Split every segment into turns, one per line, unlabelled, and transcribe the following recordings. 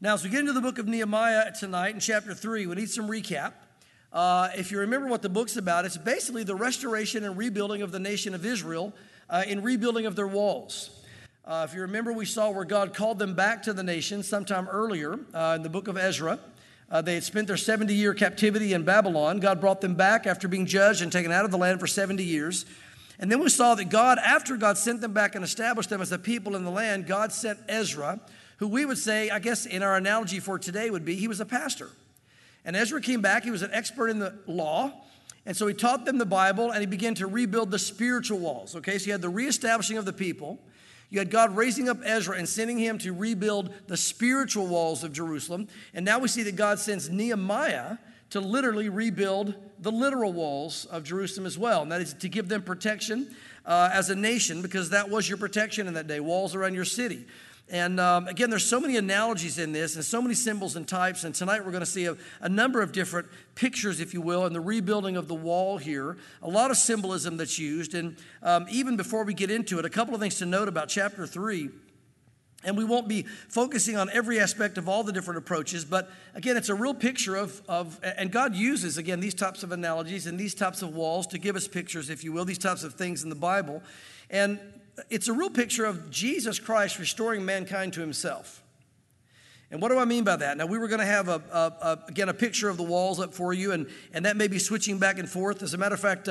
Now, as we get into the book of Nehemiah tonight in chapter 3, we need some recap. If you remember what the book's about, it's basically the restoration and rebuilding of the nation of Israel in rebuilding of their walls. If you remember, we saw where God called them back to the nation sometime earlier in the book of Ezra. They had spent their 70-year captivity in Babylon. God brought them back after being judged and taken out of the land for 70 years. And then we saw that God, after God sent them back and established them as a people in the land, God sent Ezra, who we would say, I guess in our analogy for today would be, he was a pastor. And Ezra came back, he was an expert in the law, and so he taught them the Bible, and he began to rebuild the spiritual walls, okay? So you had the reestablishing of the people, you had God raising up Ezra and sending him to rebuild the spiritual walls of Jerusalem, and now we see that God sends Nehemiah to literally rebuild the literal walls of Jerusalem as well, and that is to give them protection as a nation, because that was your protection in that day, walls around your city. And again, there's so many analogies in this and so many symbols and types. And tonight we're going to see a number of different pictures, if you will, in the rebuilding of the wall here. A lot of symbolism that's used. And even before we get into it, a couple of things to note about chapter 3. And we won't be focusing on every aspect of all the different approaches. But again, it's a real picture and God uses, again, these types of analogies and these types of walls to give us pictures, if you will, these types of things in the Bible. And it's a real picture of Jesus Christ restoring mankind to himself. And what do I mean by that? Now, we were going to have, again, a picture of the walls up for you, and that may be switching back and forth. As a matter of fact,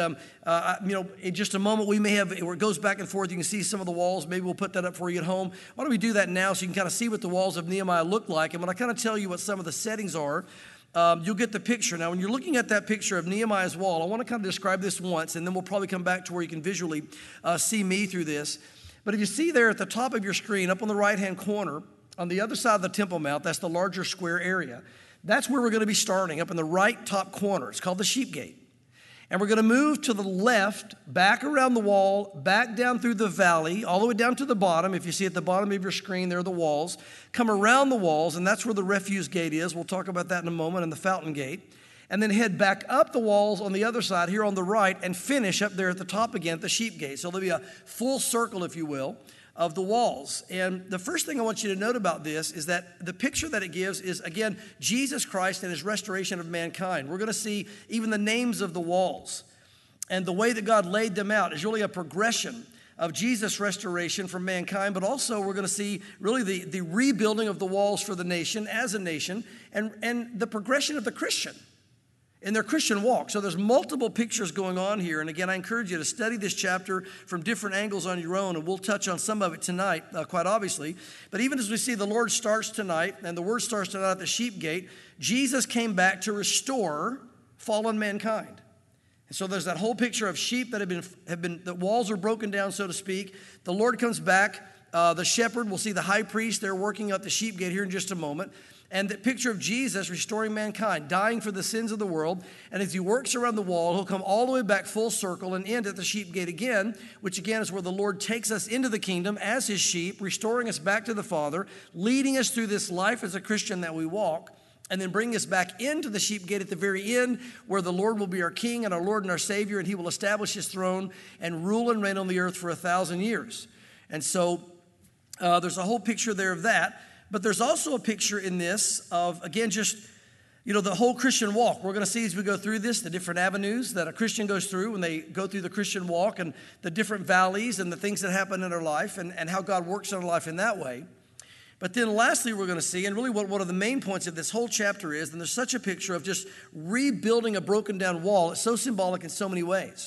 in just a moment, we may have, where it goes back and forth, you can see some of the walls. Maybe we'll put that up for you at home. Why don't we do that now so you can kind of see what the walls of Nehemiah look like? And when I kind of tell you what some of the settings are, you'll get the picture. Now, when you're looking at that picture of Nehemiah's wall, I want to kind of describe this once, and then we'll probably come back to where you can visually see me through this. But if you see there at the top of your screen, up on the right-hand corner, on the other side of the Temple Mount, that's the larger square area. That's where we're going to be starting, up in the right top corner. It's called the Sheep Gate. And we're going to move to the left, back around the wall, back down through the valley, all the way down to the bottom. If you see at the bottom of your screen, there are the walls. Come around the walls, and that's where the refuse gate is. We'll talk about that in a moment, and the fountain gate. And then head back up the walls on the other side, here on the right, and finish up there at the top again at the Sheep Gate. So there'll be a full circle, if you will, of the walls. And the first thing I want you to note about this is that the picture that it gives is, again, Jesus Christ and his restoration of mankind. We're going to see even the names of the walls. And the way that God laid them out is really a progression of Jesus' restoration from mankind, but also we're going to see really the rebuilding of the walls for the nation as a nation, and the progression of the Christian in their Christian walk. So there's multiple pictures going on here. And again, I encourage you to study this chapter from different angles on your own, and we'll touch on some of it tonight, quite obviously. But even as we see the Lord starts tonight, and the word starts tonight at the Sheep Gate, Jesus came back to restore fallen mankind. And so there's that whole picture of sheep that have been the walls are broken down, so to speak. The Lord comes back. The shepherd, we'll see the high priest there working at the Sheep Gate here in just a moment. And the picture of Jesus restoring mankind, dying for the sins of the world. And as he works around the wall, he'll come all the way back full circle and end at the Sheep Gate again, which again is where the Lord takes us into the kingdom as his sheep, restoring us back to the Father, leading us through this life as a Christian that we walk, and then bring us back into the Sheep Gate at the very end, where the Lord will be our King and our Lord and our Savior, and he will establish his throne and rule and reign on the earth for 1,000 years. And so there's a whole picture there of that. But there's also a picture in this of, again, just, the whole Christian walk. We're going to see as we go through this, the different avenues that a Christian goes through when they go through the Christian walk, and the different valleys and the things that happen in their life, and how God works in our life in that way. But then lastly, we're going to see, and really what one of the main points of this whole chapter is, and there's such a picture of just rebuilding a broken down wall. It's so symbolic in so many ways.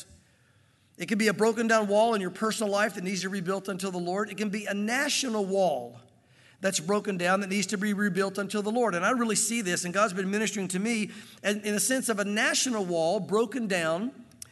It can be a broken down wall in your personal life that needs to be rebuilt unto the Lord. It can be a national wall that's broken down that needs to be rebuilt unto the Lord. And I really see this, and God's been ministering to me in a sense of a national wall broken down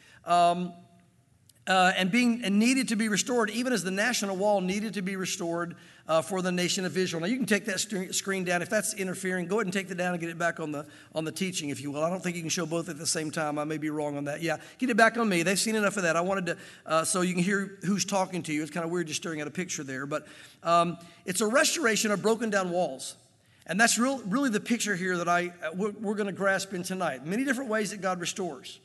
and needed to be restored, even as the national wall needed to be restored for the nation of Israel. Now, you can take that screen down. If that's interfering, go ahead and take it down and get it back on the teaching, if you will. I don't think you can show both at the same time. I may be wrong on that. Yeah, get it back on me. They've seen enough of that. I wanted to, so you can hear who's talking to you. It's kind of weird just staring at a picture there. But it's a restoration of broken down walls. And that's really the picture here that we're going to grasp in tonight. Many different ways that God restores.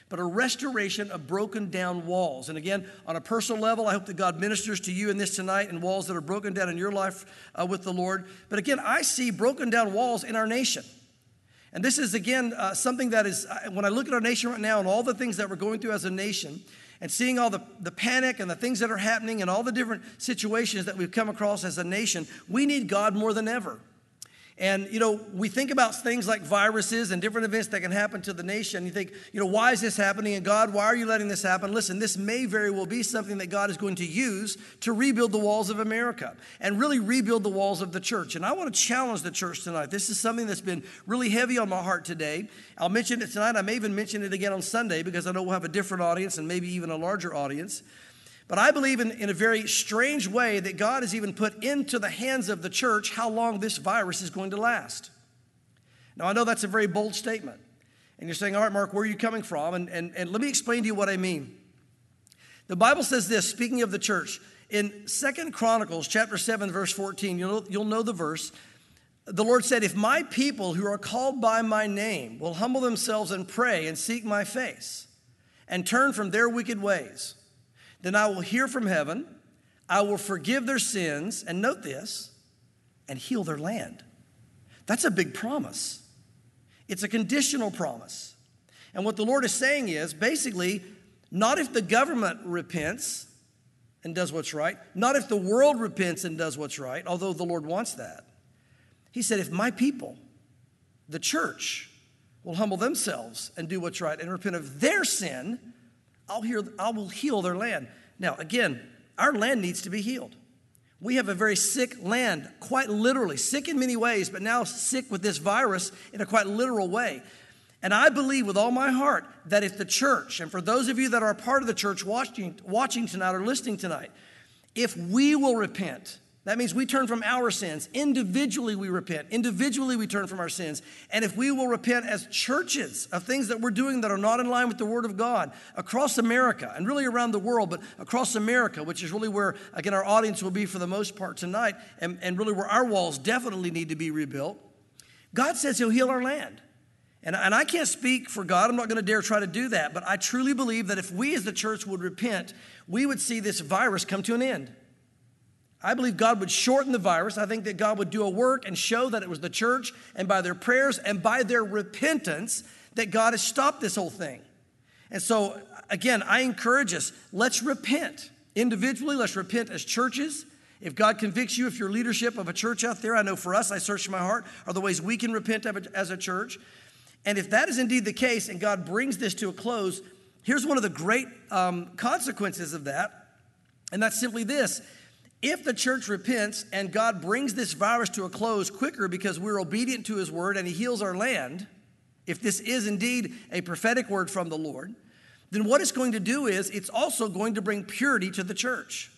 but a restoration of broken down walls. And again, on a personal level, I hope that God ministers to you in this tonight and walls that are broken down in your life with the Lord. But again, I see broken down walls in our nation. And this is, again, something that is, when I look at our nation right now and all the things that we're going through as a nation, and seeing all the panic and the things that are happening and all the different situations that we've come across as a nation, we need God more than ever. And, we think about things like viruses and different events that can happen to the nation. You think, why is this happening? And God, why are you letting this happen? Listen, this may very well be something that God is going to use to rebuild the walls of America and really rebuild the walls of the church. And I want to challenge the church tonight. This is something that's been really heavy on my heart today. I'll mention it tonight. I may even mention it again on Sunday because I know we'll have a different audience and maybe even a larger audience. But I believe in a very strange way that God has even put into the hands of the church how long this virus is going to last. Now, I know that's a very bold statement. And you're saying, all right, Mark, where are you coming from? And let me explain to you what I mean. The Bible says this, speaking of the church, in 2 Chronicles chapter 7, verse 14, you'll know the verse. The Lord said, if my people who are called by my name will humble themselves and pray and seek my face and turn from their wicked ways, then I will hear from heaven, I will forgive their sins, and note this, and heal their land. That's a big promise. It's a conditional promise. And what the Lord is saying is, basically, not if the government repents and does what's right, not if the world repents and does what's right, although the Lord wants that. He said, if my people, the church, will humble themselves and do what's right and repent of their sin, I will heal their land. Now, again, our land needs to be healed. We have a very sick land, quite literally, sick in many ways, but now sick with this virus in a quite literal way. And I believe with all my heart that if the church, and for those of you that are a part of the church watching tonight or listening tonight, if we will repent, that means we turn from our sins. Individually we repent. Individually we turn from our sins. And if we will repent as churches of things that we're doing that are not in line with the Word of God across America and really around the world, but across America, which is really where, again, our audience will be for the most part tonight and really where our walls definitely need to be rebuilt, God says He'll heal our land. And I can't speak for God. I'm not going to dare try to do that. But I truly believe that if we as the church would repent, we would see this virus come to an end. I believe God would shorten the virus. I think that God would do a work and show that it was the church and by their prayers and by their repentance that God has stopped this whole thing. And so, again, I encourage us, let's repent individually. Let's repent as churches. If God convicts you, if you're leadership of a church out there, I know for us, I search my heart, are the ways we can repent as a church. And if that is indeed the case and God brings this to a close, here's one of the great consequences of that, and that's simply this. If the church repents and God brings this virus to a close quicker because we're obedient to His word and He heals our land, if this is indeed a prophetic word from the Lord, then what it's going to do is it's also going to bring purity to the church.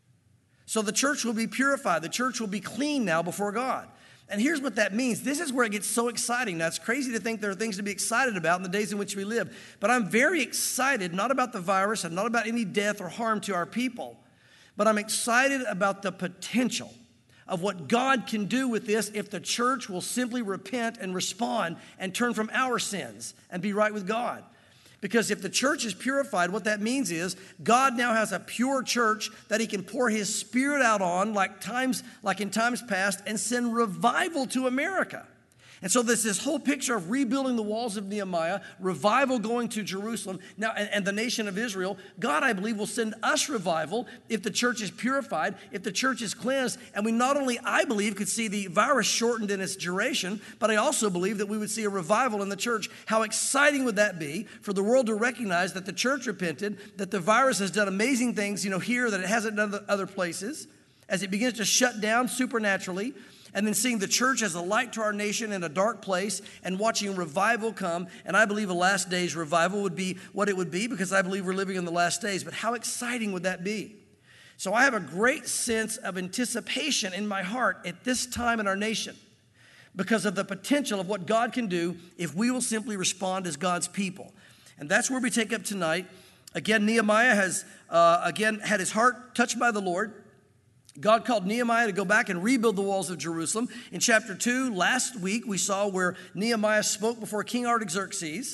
So the church will be purified. The church will be clean now before God. And here's what that means. This is where it gets so exciting. Now, it's crazy to think there are things to be excited about in the days in which we live. But I'm very excited, not about the virus and not about any death or harm to our people, but I'm excited about the potential of what God can do with this if the church will simply repent and respond and turn from our sins and be right with God. Because if the church is purified, what that means is God now has a pure church that He can pour His Spirit out on like in times past and send revival to America. And so there's this whole picture of rebuilding the walls of Nehemiah, revival going to Jerusalem, now and the nation of Israel. God, I believe, will send us revival if the church is purified, if the church is cleansed, and we not only, I believe, could see the virus shortened in its duration, but I also believe that we would see a revival in the church. How exciting would that be for the world to recognize that the church repented, that the virus has done amazing things, here that it hasn't done other places, as it begins to shut down supernaturally, and then seeing the church as a light to our nation in a dark place and watching revival come. And I believe a last days revival would be what it would be because I believe we're living in the last days. But how exciting would that be? So I have a great sense of anticipation in my heart at this time in our nation because of the potential of what God can do if we will simply respond as God's people. And that's where we take up tonight. Again, Nehemiah has, had his heart touched by the Lord. God called Nehemiah to go back and rebuild the walls of Jerusalem. In chapter 2, last week, we saw where Nehemiah spoke before King Artaxerxes.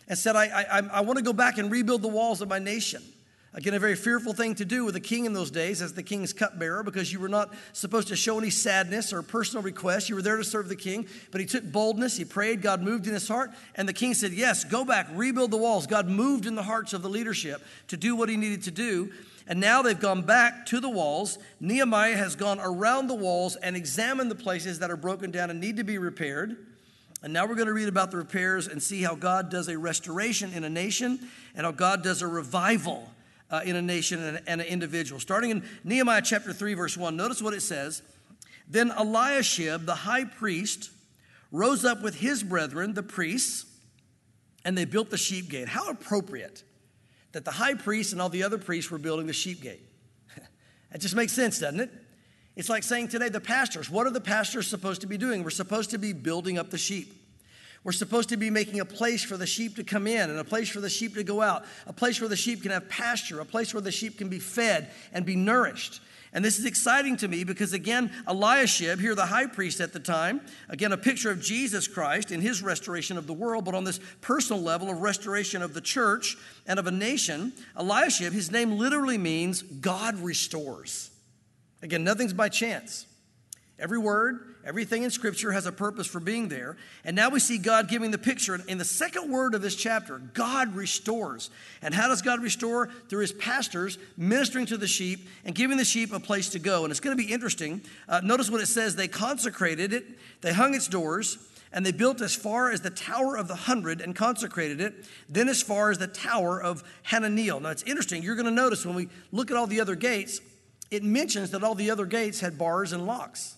and said, I want to go back and rebuild the walls of my nation. Again, a very fearful thing to do with a king in those days as the king's cupbearer, because you were not supposed to show any sadness or personal requests. You were there to serve the king. But he took boldness. He prayed. God moved in his heart. And the king said, yes, go back, rebuild the walls. God moved in the hearts of the leadership to do what he needed to do. And now they've gone back to the walls. Nehemiah has gone around the walls and examined the places that are broken down and need to be repaired. And now we're going to read about the repairs and see how God does a restoration in a nation and how God does a revival in a nation and an individual. Starting in Nehemiah chapter 3, verse 1, notice what it says. Then Eliashib, the high priest, rose up with his brethren, the priests, and they built the sheep gate. How appropriate that the high priest and all the other priests were building the sheep gate. That just makes sense, doesn't it? It's like saying today, the pastors, what are the pastors supposed to be doing? We're supposed to be building up the sheep. We're supposed to be making a place for the sheep to come in and a place for the sheep to go out, a place where the sheep can have pasture, a place where the sheep can be fed and be nourished. And this is exciting to me because, again, Eliashib, here the high priest at the time, again, a picture of Jesus Christ in his restoration of the world, but on this personal level of restoration of the church and of a nation, Eliashib, his name literally means God restores. Again, nothing's by chance. Every word, everything in Scripture has a purpose for being there. And now we see God giving the picture. In the second word of this chapter, God restores. And how does God restore? Through his pastors ministering to the sheep and giving the sheep a place to go. And it's going to be interesting. Notice what it says. They consecrated it. They hung its doors. And they built as far as the Tower of the 100 and consecrated it. Then as far as the Tower of Hananeel. Now it's interesting. You're going to notice when we look at all the other gates, it mentions that all the other gates had bars and locks.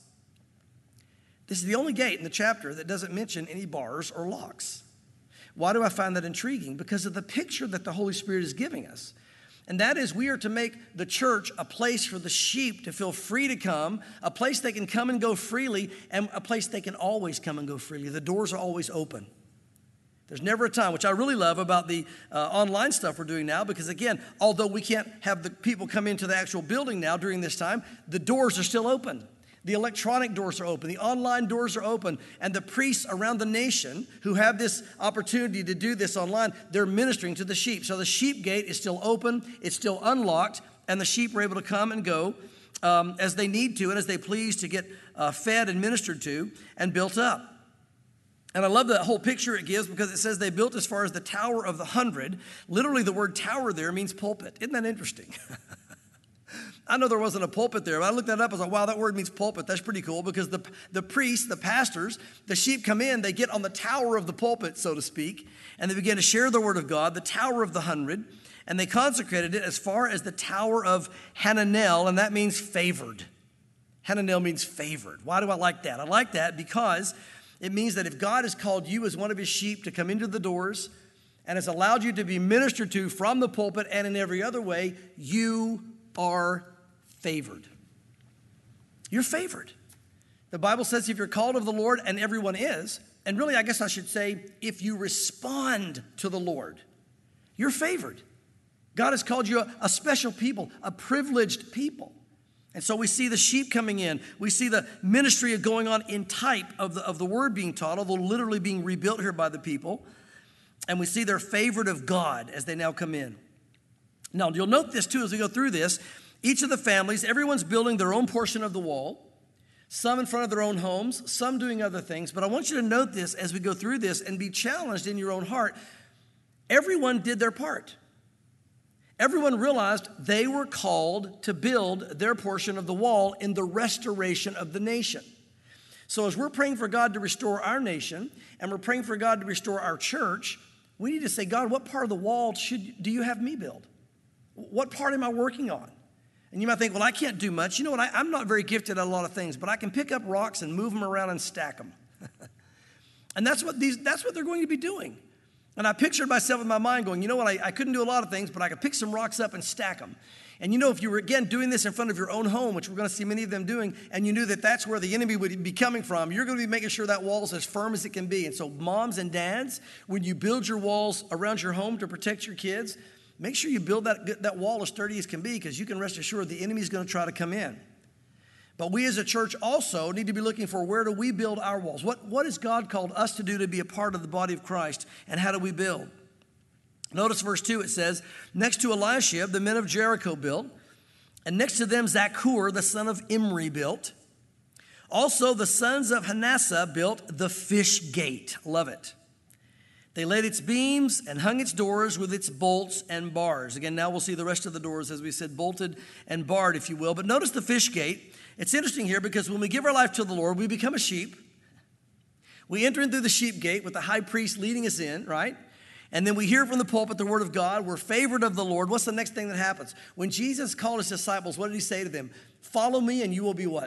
This is the only gate in the chapter that doesn't mention any bars or locks. Why do I find that intriguing? Because of the picture that the Holy Spirit is giving us. And that is, we are to make the church a place for the sheep to feel free to come, a place they can come and go freely, and a place they can always come and go freely. The doors are always open. There's never a time, which I really love about the online stuff we're doing now, because again, although we can't have the people come into the actual building now during this time, the doors are still open. The electronic doors are open. The online doors are open. And the priests around the nation who have this opportunity to do this online, they're ministering to the sheep. So the sheep gate is still open. It's still unlocked. And the sheep are able to come and go as they need to and as they please to get fed and ministered to and built up. And I love that whole picture it gives because it says they built as far as the Tower of the 100. Literally, the word tower there means pulpit. Isn't that interesting? I know there wasn't a pulpit there, but I looked that up. I was like, wow, that word means pulpit. That's pretty cool because the priests, the pastors, the sheep come in, they get on the tower of the pulpit, so to speak, and they begin to share the word of God, the Tower of the 100, and they consecrated it as far as the Tower of Hananel, and that means favored. Hananel means favored. Why do I like that? I like that because it means that if God has called you as one of his sheep to come into the doors and has allowed you to be ministered to from the pulpit and in every other way, you are favored. You're favored. The Bible says if you're called of the Lord, and everyone is, and really I guess I should say if you respond to the Lord, you're favored. God has called you a special people, a privileged people. And so we see the sheep coming in. We see the ministry going on in type of the word being taught, although literally being rebuilt here by the people. And we see they're favored of God as they now come in. Now, you'll note this too as we go through this. Each of the families, everyone's building their own portion of the wall, some in front of their own homes, some doing other things. But I want you to note this as we go through this and be challenged in your own heart. Everyone did their part. Everyone realized they were called to build their portion of the wall in the restoration of the nation. So as we're praying for God to restore our nation and we're praying for God to restore our church, we need to say, God, what part of the wall do you have me build? What part am I working on? And you might think, well, I can't do much. You know what? I'm not very gifted at a lot of things, but I can pick up rocks and move them around and stack them. And that's what they're going to be doing. And I pictured myself in my mind going, you know what? I couldn't do a lot of things, but I could pick some rocks up and stack them. And you know, if you were, again, doing this in front of your own home, which we're going to see many of them doing, and you knew that that's where the enemy would be coming from, you're going to be making sure that wall is as firm as it can be. And so moms and dads, when you build your walls around your home to protect your kids, make sure you build that wall as sturdy as can be, because you can rest assured the enemy is going to try to come in. But we as a church also need to be looking for, where do we build our walls? What has God called us to do to be a part of the body of Christ, and how do we build? Notice verse 2, it says, next to Eliashib, the men of Jericho built, and next to them Zaccur, the son of Imri, built. Also the sons of Hanassa built the fish gate. Love it. They laid its beams and hung its doors with its bolts and bars. Again, now we'll see the rest of the doors, as we said, bolted and barred, if you will. But notice the fish gate. It's interesting here because when we give our life to the Lord, we become a sheep. We enter in through the sheep gate with the high priest leading us in, right? And then we hear from the pulpit the word of God. We're favored of the Lord. What's the next thing that happens? When Jesus called his disciples, what did he say to them? Follow me and you will be what?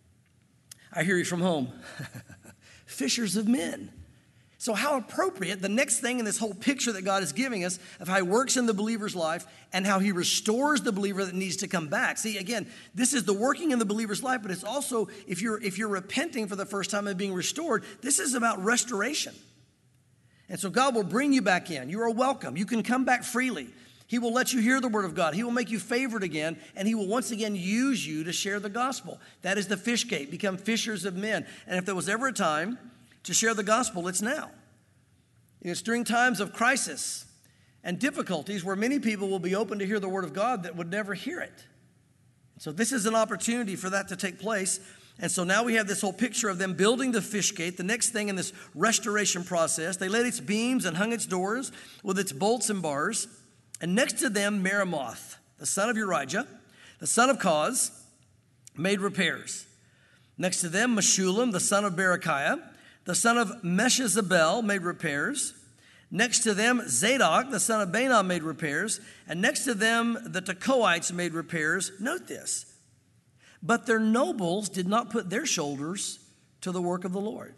I hear you from home. Fishers of men. So how appropriate, the next thing in this whole picture that God is giving us of how he works in the believer's life and how he restores the believer that needs to come back. See, again, this is the working in the believer's life, but it's also, if you're repenting for the first time and being restored, this is about restoration. And so God will bring you back in. You are welcome. You can come back freely. He will let you hear the word of God. He will make you favored again, and he will once again use you to share the gospel. That is the fish gate, become fishers of men. And if there was ever a time to share the gospel, it's now. It's during times of crisis and difficulties where many people will be open to hear the word of God that would never hear it. So this is an opportunity for that to take place. And so now we have this whole picture of them building the fish gate. The next thing in this restoration process, they laid its beams and hung its doors with its bolts and bars. And next to them, Meremoth, the son of Urijah, the son of Koz, made repairs. Next to them, Meshullam, the son of Berechiah, the son of Meshezabel, made repairs. Next to them, Zadok, the son of Baana, made repairs. And next to them, the Tekoites made repairs. Note this. But their nobles did not put their shoulders to the work of the Lord.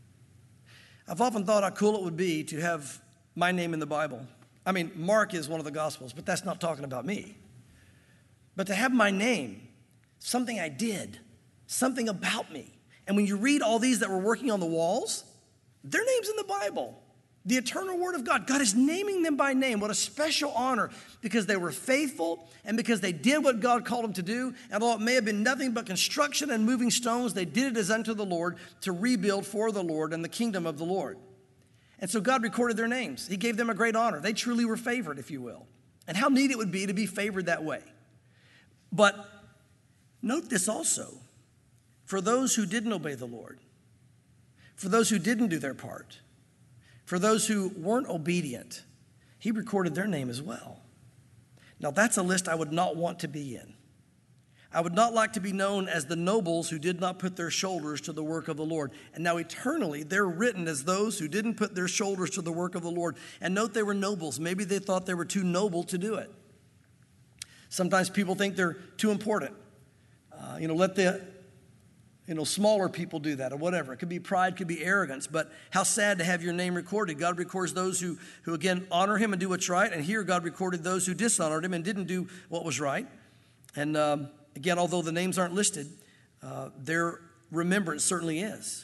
I've often thought how cool it would be to have my name in the Bible. I mean, Mark is one of the Gospels, but that's not talking about me. But to have my name, something I did, something about me. And when you read all these that were working on the walls, their name's in the Bible. The eternal word of God. God is naming them by name. What a special honor, because they were faithful and because they did what God called them to do. And although it may have been nothing but construction and moving stones, they did it as unto the Lord to rebuild for the Lord and the kingdom of the Lord. And so God recorded their names. He gave them a great honor. They truly were favored, if you will. And how neat it would be to be favored that way. But note this also. For those who didn't obey the Lord, for those who didn't do their part, for those who weren't obedient, he recorded their name as well. Now that's a list I would not want to be in. I would not like to be known as the nobles who did not put their shoulders to the work of the Lord. And now eternally, they're written as those who didn't put their shoulders to the work of the Lord. And note they were nobles. Maybe they thought they were too noble to do it. Sometimes people think they're too important. Let the smaller people do that or whatever. It could be pride, could be arrogance, but how sad to have your name recorded. God records those who again, honor him and do what's right. And here God recorded those who dishonored him and didn't do what was right. And again, although the names aren't listed, their remembrance certainly is.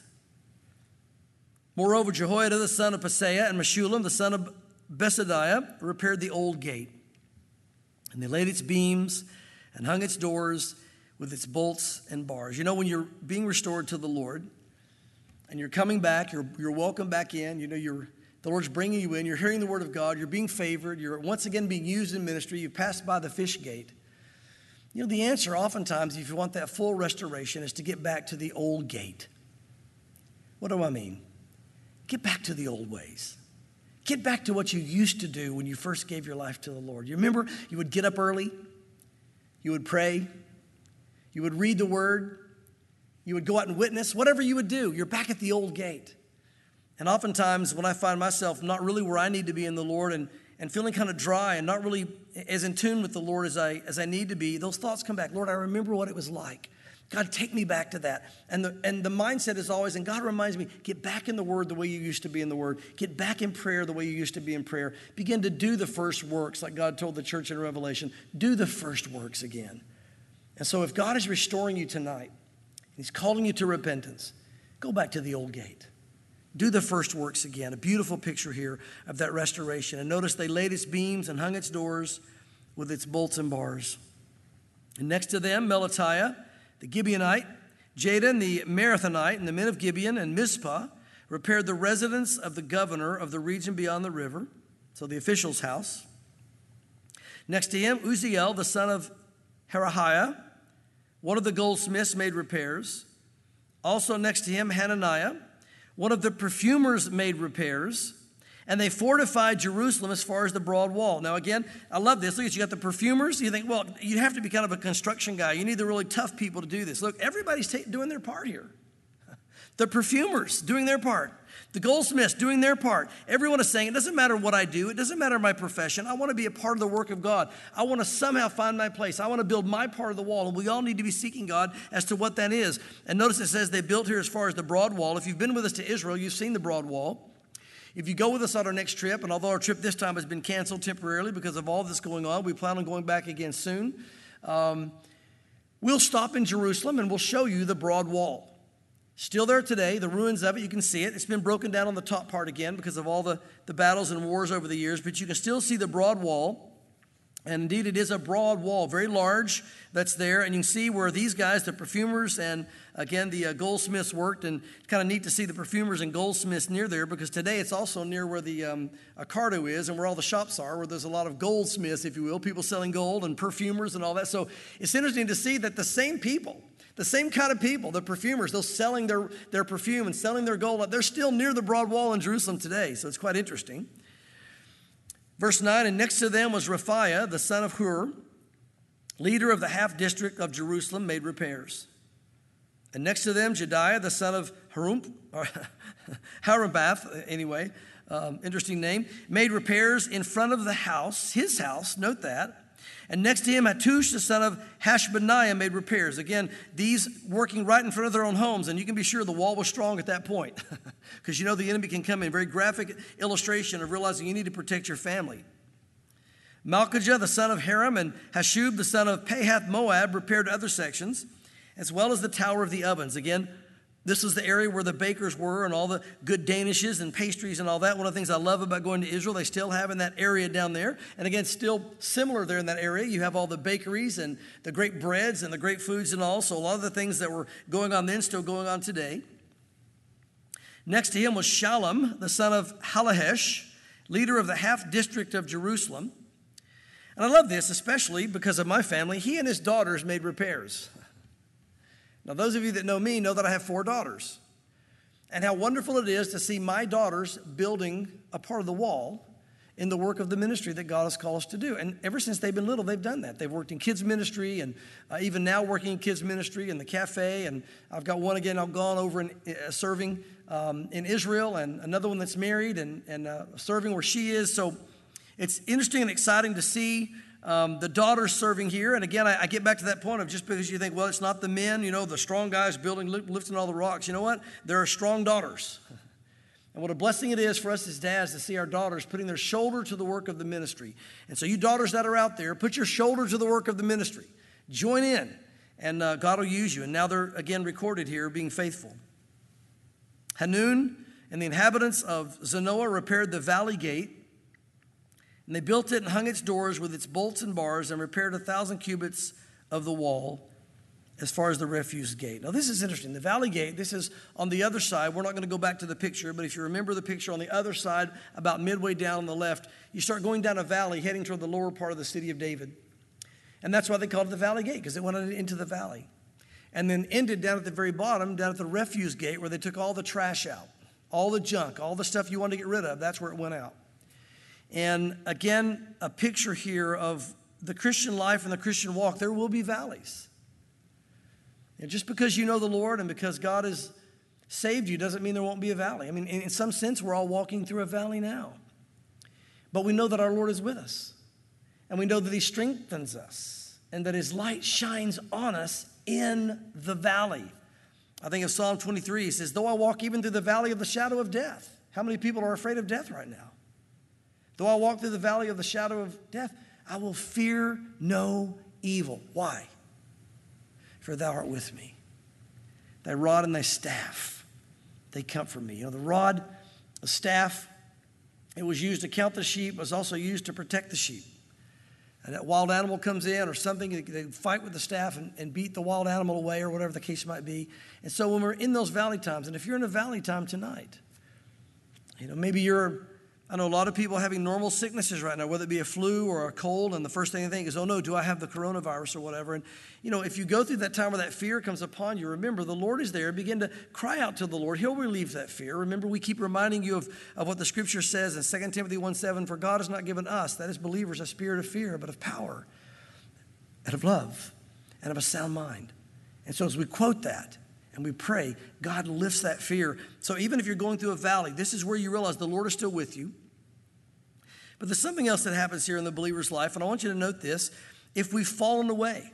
Moreover, Jehoiada, the son of Paseah, and Meshullam, the son of Besadiah, repaired the old gate. And they laid its beams and hung its doors with its bolts and bars. When you're being restored to the Lord and you're coming back, you're welcome back in, the Lord's bringing you in, you're hearing the word of God, you're being favored, you're once again being used in ministry, you passed by the fish gate. The answer oftentimes, if you want that full restoration, is to get back to the old gate. What do I mean? Get back to the old ways. Get back to what you used to do when you first gave your life to the Lord. You remember you would get up early, you would pray, you would read the word, you would go out and witness, whatever you would do, you're back at the old gate. And oftentimes when I find myself not really where I need to be in the Lord and feeling kind of dry and not really as in tune with the Lord as I need to be, those thoughts come back. Lord, I remember what it was like. God, take me back to that. And the mindset is always, and God reminds me, get back in the word the way you used to be in the word. Get back in prayer the way you used to be in prayer. Begin to do the first works like God told the church in Revelation. Do the first works again. And so if God is restoring you tonight, he's calling you to repentance, go back to the old gate. Do the first works again. A beautiful picture here of that restoration. And notice they laid its beams and hung its doors with its bolts and bars. And next to them, Melatiah, the Gibeonite, Jadon, the Marathonite, and the men of Gibeon and Mizpah repaired the residence of the governor of the region beyond the river. so the official's house. Next to him, Uzziel, the son of Harahiah, one of the goldsmiths, made repairs. Also next to him, Hananiah, one of the perfumers, made repairs. And they fortified Jerusalem as far as the broad wall. Now again, I love this. Look, you got the perfumers. You think, well, you have to be kind of a construction guy. You need the really tough people to do this. Look, everybody's doing their part here. The perfumers doing their part. The goldsmiths doing their part. Everyone is saying, it doesn't matter what I do. It doesn't matter my profession. I want to be a part of the work of God. I want to somehow find my place. I want to build my part of the wall. And we all need to be seeking God as to what that is. And notice it says they built here as far as the broad wall. If you've been with us to Israel, you've seen the broad wall. If you go with us on our next trip, and although our trip this time has been canceled temporarily because of all this going on, we plan on going back again soon. We'll stop in Jerusalem and we'll show you the broad wall. Still there today, the ruins of it, you can see it. It's been broken down on the top part again because of all the battles and wars over the years, but you can still see the broad wall. And indeed, it is a broad wall, very large, that's there. And you can see where these guys, the perfumers and, again, the goldsmiths worked. And it's kind of neat to see the perfumers and goldsmiths near there because today it's also near where the Accardo is and where all the shops are, where there's a lot of goldsmiths, if you will, people selling gold and perfumers and all that. So it's interesting to see that the same people, the same kind of people, the perfumers, those selling their perfume and selling their gold, they're still near the broad wall in Jerusalem today. So it's quite interesting. Verse 9, and next to them was Rephaiah, the son of Hur, leader of the half district of Jerusalem, made repairs. And next to them, Jediah, the son of Harumbath, anyway, interesting name, made repairs in front of the house, his house, note that. And next to him, Hattush, the son of Hashbaniah, made repairs. Again, these working right in front of their own homes. And you can be sure the wall was strong at that point because you know the enemy can come in. Very graphic illustration of realizing you need to protect your family. Malchijah, the son of Haram, and Hashub, the son of Pahath Moab, repaired other sections, as well as the Tower of the Ovens. Again, this was the area where the bakers were and all the good danishes and pastries and all that. One of the things I love about going to Israel, they still have in that area down there. And again, still similar there in that area. You have all the bakeries and the great breads and the great foods and all. So a lot of the things that were going on then still going on today. Next to him was Shallum, the son of Halahesh, leader of the half district of Jerusalem. And I love this, especially because of my family. He and his daughters made repairs. Now, those of you that know me know that I have 4 daughters. And how wonderful it is to see my daughters building a part of the wall in the work of the ministry that God has called us to do. And ever since they've been little, they've done that. They've worked in kids ministry and even now working in kids ministry in the cafe. And I've got one again, I've gone over and serving in Israel, and another one that's married and serving where she is. So it's interesting and exciting to see the daughters serving here. And again, I get back to that point of just because you think, well, it's not the men, you know, the strong guys building, lifting all the rocks. You know what? There are strong daughters. And what a blessing it is for us as dads to see our daughters putting their shoulder to the work of the ministry. And so you daughters that are out there, put your shoulder to the work of the ministry. Join in, and God will use you. And now they're, again, recorded here, being faithful. Hanun and the inhabitants of Zanoah repaired the valley gate. And they built it and hung its doors with its bolts and bars and repaired 1,000 cubits of the wall as far as the refuse gate. Now, this is interesting. The valley gate, this is on the other side. We're not going to go back to the picture, but if you remember the picture on the other side, about midway down on the left, you start going down a valley heading toward the lower part of the city of David. And that's why they called it the valley gate, because it went into the valley. And then ended down at the very bottom, down at the refuse gate, where they took all the trash out, all the junk, all the stuff you wanted to get rid of. That's where it went out. And again, a picture here of the Christian life and the Christian walk. There will be valleys. And just because you know the Lord and because God has saved you doesn't mean there won't be a valley. I mean, in some sense, we're all walking through a valley now. But we know that our Lord is with us. And we know that He strengthens us and that His light shines on us in the valley. I think of Psalm 23. He says, though I walk even through the valley of the shadow of death. How many people are afraid of death right now? Though I walk through the valley of the shadow of death, I will fear no evil. Why? For thou art with me. Thy rod and thy staff, they comfort me. You know, the rod, the staff, it was used to count the sheep, was also used to protect the sheep. And that wild animal comes in or something, they fight with the staff and beat the wild animal away or whatever the case might be. And so when we're in those valley times, and if you're in a valley time tonight, you know, maybe you're I know a lot of people having normal sicknesses right now, whether it be a flu or a cold, and the first thing they think is, oh no, do I have the coronavirus or whatever? And, if you go through that time where that fear comes upon you, remember, the Lord is there. Begin to cry out to the Lord. He'll relieve that fear. Remember, we keep reminding you of what the Scripture says in 2 Timothy 1:7, for God has not given us, that is believers, a spirit of fear, but of power and of love and of a sound mind. And so as we quote that, and we pray, God lifts that fear. So even if you're going through a valley, this is where you realize the Lord is still with you. But there's something else that happens here in the believer's life, and I want you to note this. If we've fallen away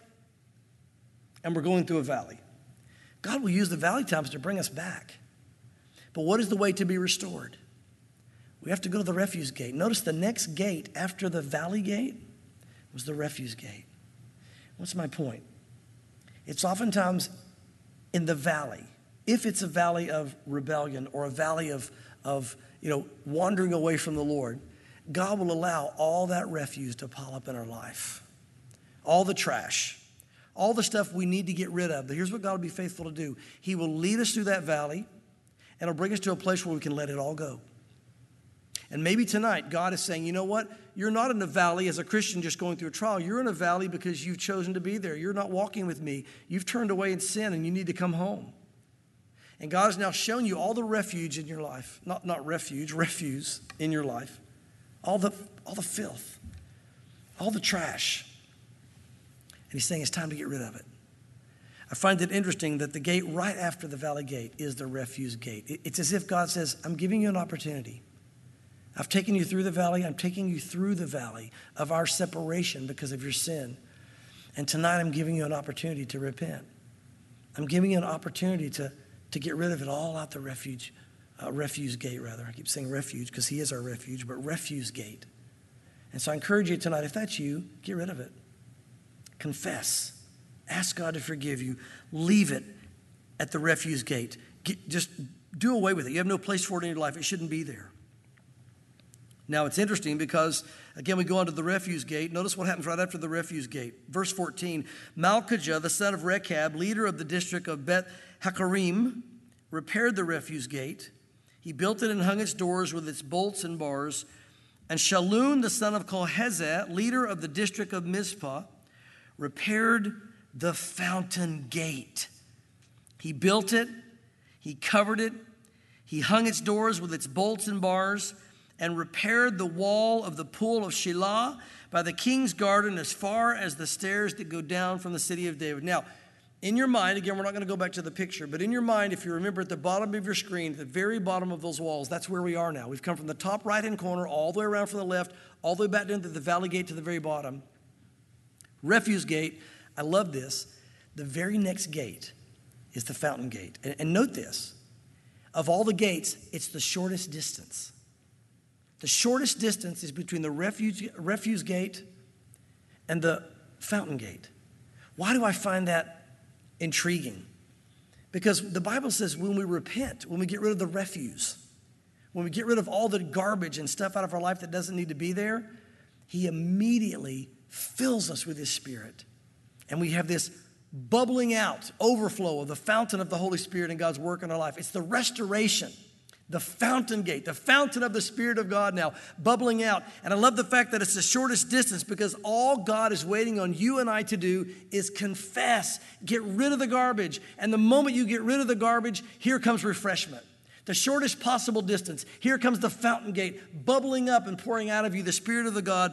and we're going through a valley, God will use the valley times to bring us back. But what is the way to be restored? We have to go to the refuse gate. Notice the next gate after the valley gate was the refuse gate. What's my point? It's oftentimes in the valley, if it's a valley of rebellion or a valley of wandering away from the Lord, God will allow all that refuse to pile up in our life. All the trash, all the stuff we need to get rid of. But here's what God will be faithful to do. He will lead us through that valley, and He'll bring us to a place where we can let it all go. And maybe tonight, God is saying, you know what? You're not in a valley as a Christian just going through a trial. You're in a valley because you've chosen to be there. You're not walking with me. You've turned away in sin, and you need to come home. And God has now shown you all the refuge in your life. Not refuge, refuse in your life. All the filth, all the trash. And He's saying it's time to get rid of it. I find it interesting that the gate right after the valley gate is the refuse gate. It's as if God says, I'm giving you an opportunity. I've taken you through the valley. I'm taking you through the valley of our separation because of your sin. And tonight I'm giving you an opportunity to repent. I'm giving you an opportunity to get rid of it all out the refuse gate, rather. I keep saying refuge because He is our refuge, but refuse gate. And so I encourage you tonight, if that's you, get rid of it. Confess. Ask God to forgive you. Leave it at the refuse gate. Just do away with it. You have no place for it in your life. It shouldn't be there. Now, it's interesting because, again, we go on to the refuse gate. Notice what happens right after the refuse gate. Verse 14, Malchijah, the son of Rechab, leader of the district of Beth Hakerem, repaired the refuse gate. He built it and hung its doors with its bolts and bars. And Shallun, the son of Kolhezeh, leader of the district of Mizpah, repaired the fountain gate. He built it, he covered it, he hung its doors with its bolts and bars, and repaired the wall of the pool of Shilah by the king's garden as far as the stairs that go down from the city of David. Now, in your mind, again, we're not going to go back to the picture, but in your mind, if you remember at the bottom of your screen, at the very bottom of those walls, that's where we are now. We've come from the top right-hand corner all the way around from the left, all the way back down to the valley gate to the very bottom. Refuse gate, I love this. The very next gate is the fountain gate. And note this, of all the gates, it's the shortest distance. The shortest distance is between the refuse gate and the fountain gate. Why do I find that intriguing? Because the Bible says when we repent, when we get rid of the refuse, when we get rid of all the garbage and stuff out of our life that doesn't need to be there, He immediately fills us with His Spirit. And we have this bubbling out, overflow of the fountain of the Holy Spirit and God's work in our life. It's the restoration. The fountain gate, the fountain of the Spirit of God now bubbling out. And I love the fact that it's the shortest distance because all God is waiting on you and I to do is confess, get rid of the garbage. And the moment you get rid of the garbage, here comes refreshment. The shortest possible distance. Here comes the fountain gate bubbling up and pouring out of you the Spirit of God,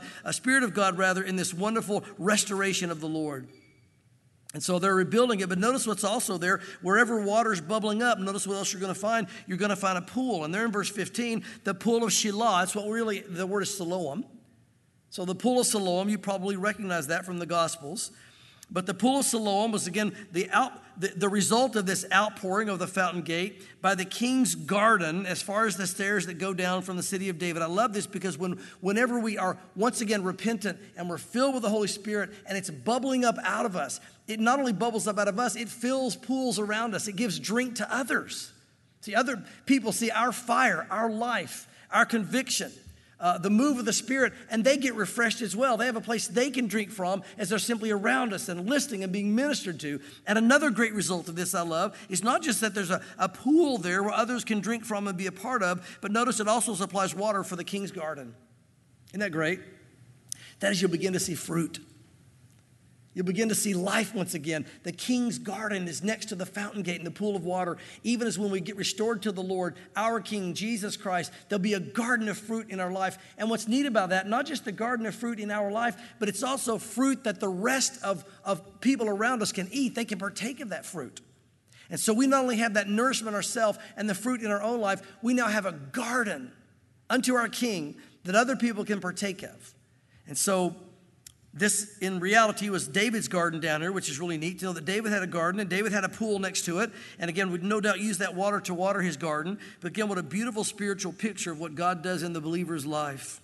in this wonderful restoration of the Lord. And so they're rebuilding it, but notice what's also there. Wherever water's bubbling up, notice what else you're going to find. You're going to find a pool. And there in verse 15, the pool of Shilah. That's what really, the word is Siloam. So the pool of Siloam, you probably recognize that from the Gospels. But the pool of Siloam was, again, the result of this outpouring of the fountain gate by the king's garden as far as the stairs that go down from the city of David. I love this because whenever we are once again repentant and we're filled with the Holy Spirit and it's bubbling up out of us, it not only bubbles up out of us, it fills pools around us. It gives drink to others. See, other people see our fire, our life, our conviction, the move of the Spirit, and they get refreshed as well. They have a place they can drink from as they're simply around us and listening and being ministered to. And another great result of this I love is not just that there's a pool there where others can drink from and be a part of, but notice it also supplies water for the king's garden. Isn't that great? That is, you'll begin to see fruit. You'll begin to see life once again. The king's garden is next to the fountain gate and the pool of water. Even as when we get restored to the Lord, our King, Jesus Christ, there'll be a garden of fruit in our life. And what's neat about that, not just the garden of fruit in our life, but it's also fruit that the rest of people around us can eat. They can partake of that fruit. And so we not only have that nourishment ourselves and the fruit in our own life, we now have a garden unto our King that other people can partake of. And so this, in reality, was David's garden down here, which is really neat to know that David had a garden and David had a pool next to it. And again, we'd no doubt use that water to water his garden. But again, what a beautiful spiritual picture of what God does in the believer's life.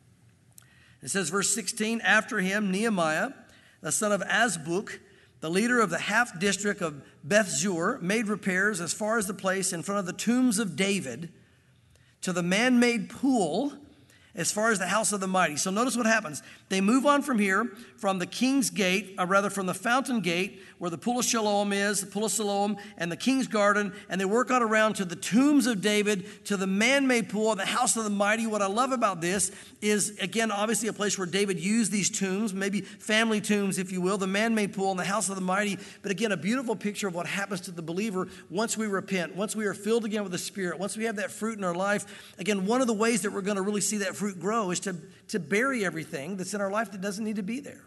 It says, verse 16, after him, Nehemiah, the son of Azbuk, the leader of the half district of Beth-zur, made repairs as far as the place in front of the tombs of David to the man-made pool as far as the house of the mighty. So notice what happens. They move on from here, from the king's gate, or rather from the fountain gate, where the pool of Siloam is, the pool of Siloam, and the king's garden, and they work on around to the tombs of David, to the man-made pool, the house of the mighty. What I love about this is, again, obviously a place where David used these tombs, maybe family tombs, if you will, the man-made pool and the house of the mighty. But again, a beautiful picture of what happens to the believer once we repent, once we are filled again with the Spirit, once we have that fruit in our life. Again, one of the ways that we're going to really see that fruit grow is to bury everything that's in our life that doesn't need to be there.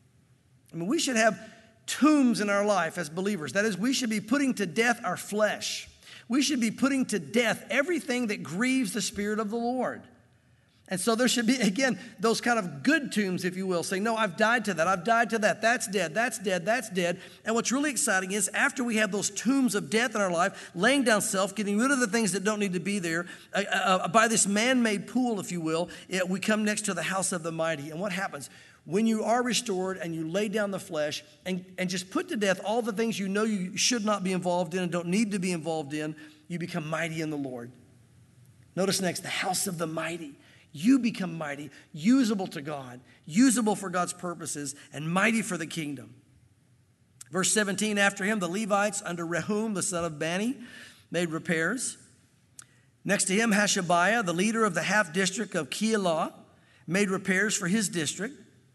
I mean, we should have tombs in our life as believers. That is, we should be putting to death our flesh. We should be putting to death everything that grieves the Spirit of the Lord. And so there should be, again, those kind of good tombs, if you will, saying, no, I've died to that. I've died to that. That's dead. That's dead. That's dead. And what's really exciting is after we have those tombs of death in our life, laying down self, getting rid of the things that don't need to be there, by this man-made pool, if you will, we come next to the house of the mighty. And what happens? When you are restored and you lay down the flesh and just put to death all the things you know you should not be involved in and don't need to be involved in, you become mighty in the Lord. Notice next, the house of the mighty. You become mighty, usable to God, usable for God's purposes, and mighty for the kingdom. Verse 17, after him, the Levites under Rehum, the son of Bani, made repairs. Next to him, Hashabiah, the leader of the half district of Keilah, made repairs for his district.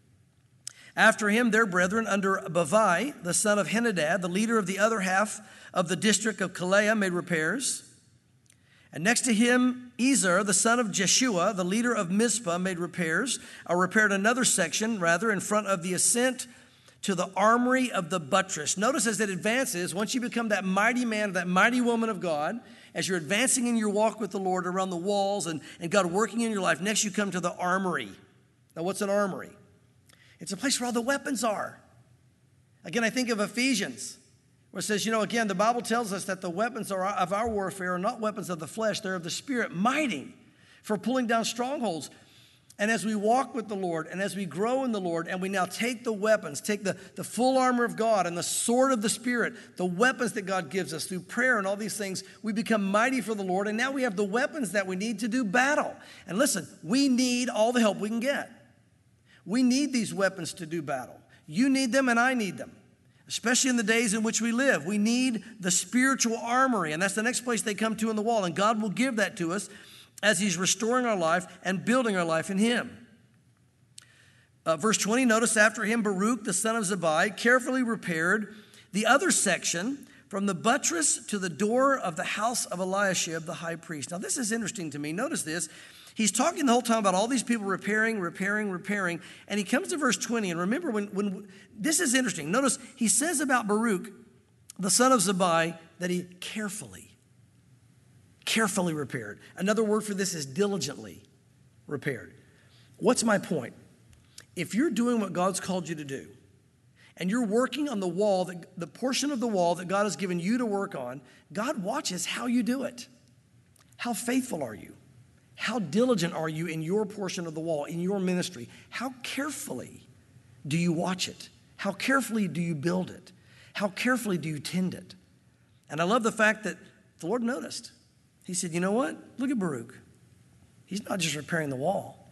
After him, their brethren under Bavai, the son of Henadad, the leader of the other half of the district of Keilah, made repairs. And next to him, Ezer, the son of Jeshua, the leader of Mizpah, made repairs, or repaired another section, rather, in front of the ascent to the armory of the buttress. Notice as it advances, once you become that mighty man, that mighty woman of God, as you're advancing in your walk with the Lord around the walls and God working in your life, next you come to the armory. Now, what's an armory? It's a place where all the weapons are. Again, I think of Ephesians, where it says, again, the Bible tells us that the weapons of our warfare are not weapons of the flesh, they're of the Spirit, mighty for pulling down strongholds. And as we walk with the Lord and as we grow in the Lord and we now take the weapons, take the full armor of God and the sword of the Spirit, the weapons that God gives us through prayer and all these things, we become mighty for the Lord. And now we have the weapons that we need to do battle. And listen, we need all the help we can get. We need these weapons to do battle. You need them and I need them. Especially in the days in which we live. We need the spiritual armory, and that's the next place they come to in the wall. And God will give that to us as he's restoring our life and building our life in him. Verse 20, notice after him, Baruch, the son of Zabbai, carefully repaired the other section from the buttress to the door of the house of Eliashib, the high priest. Now, this is interesting to me. Notice this. He's talking the whole time about all these people repairing, and he comes to verse 20. And remember, when this is interesting. Notice he says about Baruch, the son of Zabbai, that he carefully repaired. Another word for this is diligently repaired. What's my point? If you're doing what God's called you to do, and you're working on the wall, the portion of the wall that God has given you to work on, God watches how you do it. How faithful are you? How diligent are you in your portion of the wall, in your ministry? How carefully do you watch it? How carefully do you build it? How carefully do you tend it? And I love the fact that the Lord noticed. He said, you know what? Look at Baruch. He's not just repairing the wall.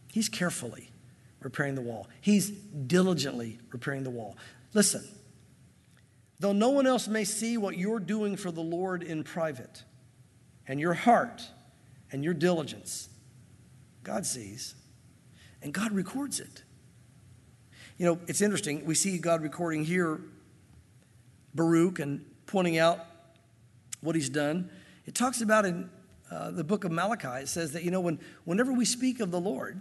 He's carefully repairing the wall. He's diligently repairing the wall. Listen, though no one else may see what you're doing for the Lord in private, and your heart and your diligence, God sees, and God records it. You know, it's interesting. We see God recording here Baruch and pointing out what he's done. It talks about in the book of Malachi, it says that, you know, whenever we speak of the Lord,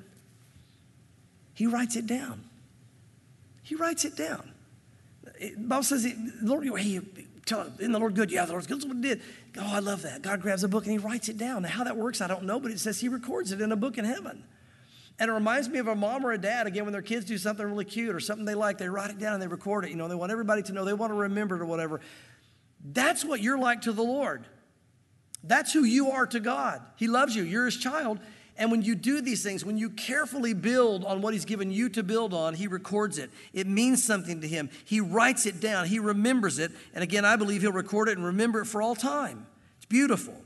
he writes it down. He writes it down. The Bible says, the Lord, hey, isn't the Lord good? Yeah, the Lord's good. That's what he did. Oh, I love that. God grabs a book and he writes it down. Now, how that works, I don't know, but it says he records it in a book in heaven. And it reminds me of a mom or a dad, again, when their kids do something really cute or something they like, they write it down and they record it. You know, they want everybody to know. They want to remember it or whatever. That's what you're like to the Lord. That's who you are to God. He loves you. You're his child. And when you do these things, when you carefully build on what he's given you to build on, he records it. It means something to him. He writes it down. He remembers it. And again, I believe he'll record it and remember it for all time. It's beautiful.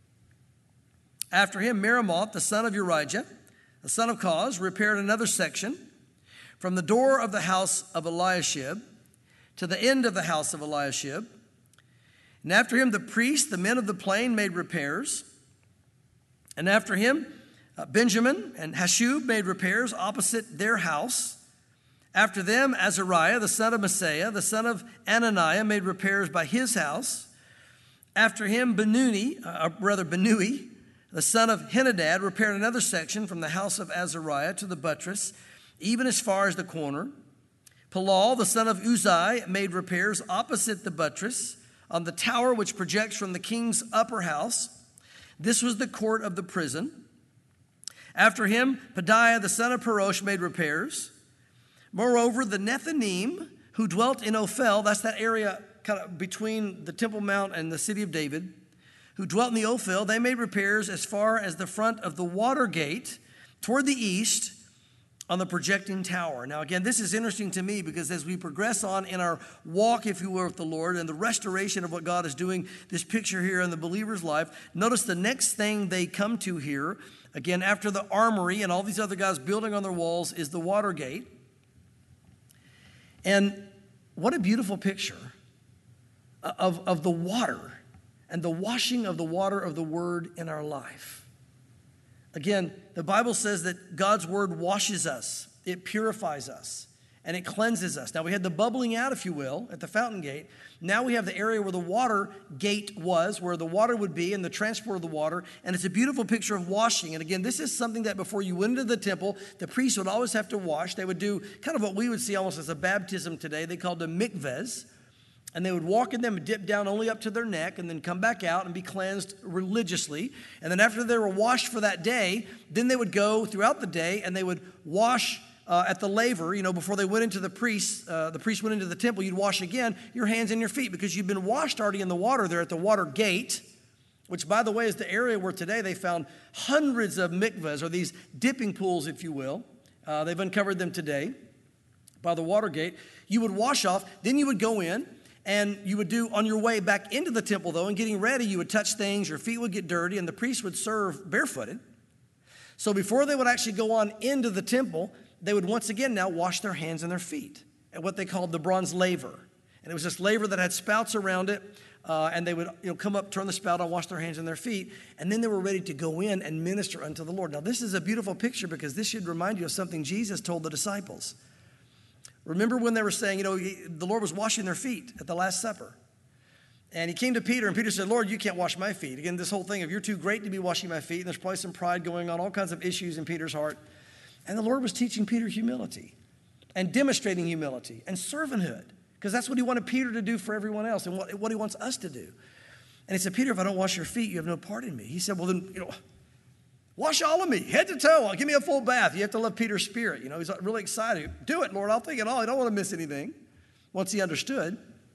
After him, Meremoth, the son of Urijah, the son of Koz, repaired another section from the door of the house of Eliashib to the end of the house of Eliashib. And after him, the priests, the men of the plain, made repairs. And after him, Benjamin and Hashub made repairs opposite their house. After them, Azariah, the son of Messiah, the son of Ananiah, made repairs by his house. After him, Benui, the son of Henadad, repaired another section from the house of Azariah to the buttress, even as far as the corner. Palal, the son of Uzai, made repairs opposite the buttress on the tower which projects from the king's upper house. This was the court of the prison. After him, Pedaiah, the son of Parosh, made repairs. Moreover, the Nethinim, who dwelt in Ophel, that's that area kind of between the Temple Mount and the city of David, who dwelt in the Ophel, they made repairs as far as the front of the water gate toward the east on the projecting tower. Now, again, this is interesting to me because as we progress on in our walk, if you will, with the Lord and the restoration of what God is doing, this picture here in the believer's life, notice the next thing they come to here, again, after the armory and all these other guys building on their walls, is the water gate. And what a beautiful picture of the water and the washing of the water of the word in our life. Again, the Bible says that God's word washes us, it purifies us, and it cleanses us. Now, we had the bubbling out, if you will, at the fountain gate. Now we have the area where the water gate was, where the water would be, and the transport of the water. And it's a beautiful picture of washing. And again, this is something that before you went into the temple, the priests would always have to wash. They would do kind of what we would see almost as a baptism today. They called them mikvahs. And they would walk in them and dip down only up to their neck and then come back out and be cleansed religiously. And then after they were washed for that day, then they would go throughout the day and they would wash at the laver. You know, before they went into the priest went into the temple, you'd wash again your hands and your feet because you've been washed already in the water there at the water gate, which, by the way, is the area where today they found hundreds of mikvahs, or these dipping pools, if you will. They've uncovered them today by the water gate. You would wash off, then you would go in. And you would do on your way back into the temple, though, and getting ready, you would touch things, your feet would get dirty, and the priest would serve barefooted. So before they would actually go on into the temple, they would once again now wash their hands and their feet at what they called the bronze laver. And it was this laver that had spouts around it, and they would come up, turn the spout on, wash their hands and their feet, and then they were ready to go in and minister unto the Lord. Now, this is a beautiful picture because this should remind you of something Jesus told the disciples. Remember when they were saying, the Lord was washing their feet at the Last Supper. And he came to Peter, and Peter said, Lord, you can't wash my feet. Again, this whole thing of you're too great to be washing my feet. And there's probably some pride going on, all kinds of issues in Peter's heart. And the Lord was teaching Peter humility and demonstrating humility and servanthood, because that's what he wanted Peter to do for everyone else and what he wants us to do. And he said, Peter, if I don't wash your feet, you have no part in me. He said, well, then, wash all of me, head to toe. Give me a full bath. You have to love Peter's spirit. He's really excited. Do it, Lord. I'll take it all. I don't want to miss anything. Once he understood.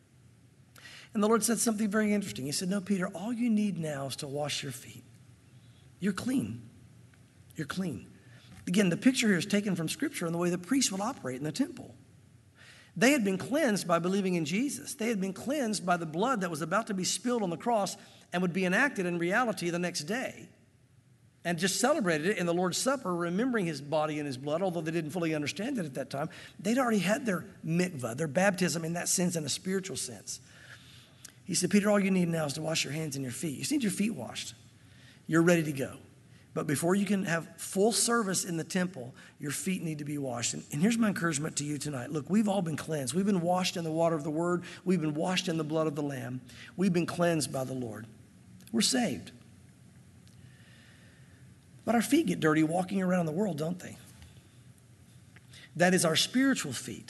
And the Lord said something very interesting. He said, no, Peter, all you need now is to wash your feet. You're clean. You're clean. Again, the picture here is taken from Scripture and the way the priests would operate in the temple. They had been cleansed by believing in Jesus. They had been cleansed by the blood that was about to be spilled on the cross and would be enacted in reality the next day. and just celebrated it in the Lord's Supper, remembering his body and his blood, although they didn't fully understand it at that time. They'd already had their mikvah, their baptism in that sense, in a spiritual sense. He said, Peter, all you need now is to wash your hands and your feet. You just need your feet washed. You're ready to go. But before you can have full service in the temple, your feet need to be washed. And here's my encouragement to you tonight. Look, we've all been cleansed. We've been washed in the water of the Word. We've been washed in the blood of the Lamb. We've been cleansed by the Lord. We're saved. But our feet get dirty walking around the world, don't they? That is our spiritual feet.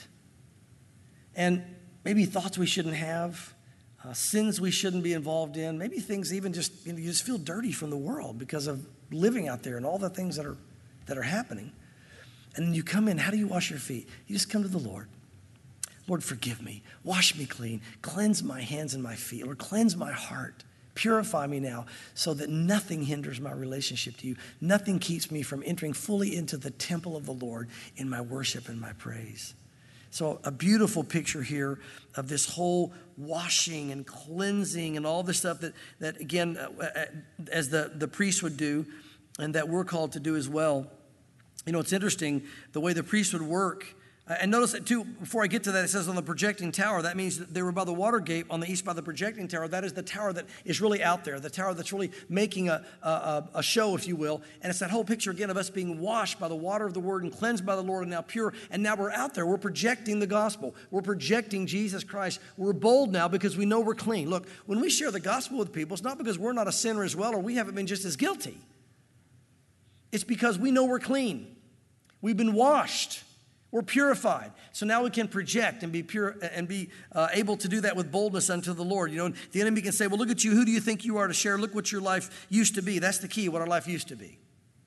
And maybe thoughts we shouldn't have, sins we shouldn't be involved in, maybe things even just, you just feel dirty from the world because of living out there and all the things that are happening. And then you come in, how do you wash your feet? You just come to the Lord. Lord, forgive me. Wash me clean. Cleanse my hands and my feet. Lord, cleanse my heart. Purify me now so that nothing hinders my relationship to you. Nothing keeps me from entering fully into the temple of the Lord in my worship and my praise. So a beautiful picture here of this whole washing and cleansing and all this stuff that again, as the priest would do and that we're called to do as well. You know, it's interesting the way the priest would work. And notice that too, before I get to that, it says on the projecting tower. That means that they were by the water gate on the east by the projecting tower. That is the tower that is really out there, the tower that's really making a show, if you will. And it's that whole picture again of us being washed by the water of the Word and cleansed by the Lord and now pure. And now we're out there. We're projecting the gospel. We're projecting Jesus Christ. We're bold now because we know we're clean. Look, when we share the gospel with people, it's not because we're not a sinner as well or we haven't been just as guilty. It's because we know we're clean. We've been washed. We're purified. So now we can project and be pure and be able to do that with boldness unto the Lord. You know, the enemy can say, well, look at you. Who do you think you are to share? Look what your life used to be. That's the key, what our life used to be.